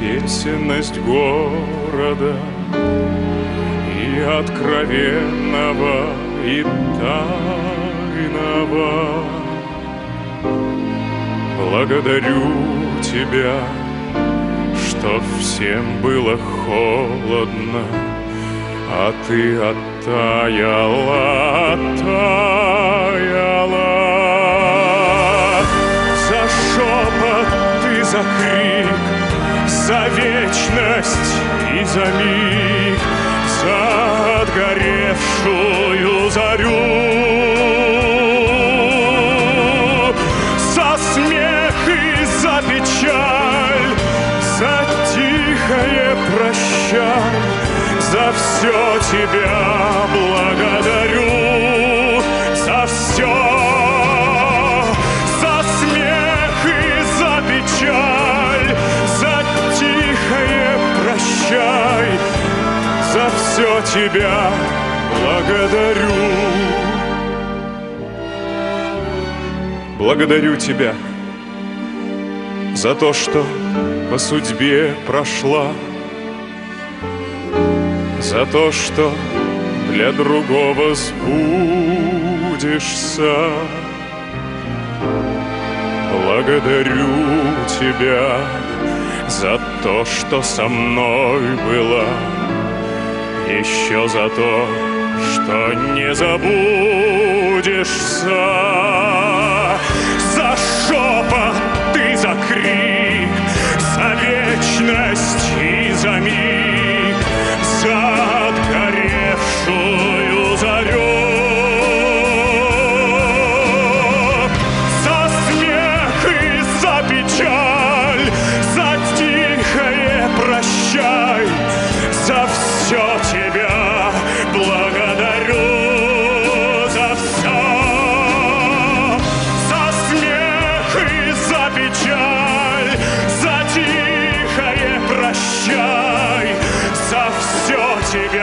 песенность города и откровенного, и тайного. Благодарю тебя, что всем было холодно, а ты оттаяла, оттаяла. За шепот ты, за крик, за вечность и за миг, за отгоревшую зарю, за смех и за печаль, за тихое прощай, за все тебя благодарю, за все, за смех и за печаль, за тихое прощай, за все тебя благодарю. Благодарю тебя за то, что по судьбе прошла, за то, что для другого сбудешься. Благодарю тебя за то, что со мной была, еще за то, что не забудешься. За шепот ты, за крик, за вечность и за миг, за отгоревшую зарю, за смех и за печаль, за тихое прощай, за все тебя благодарю, за все, за смех и за печаль, за тихое прощай, за все тебя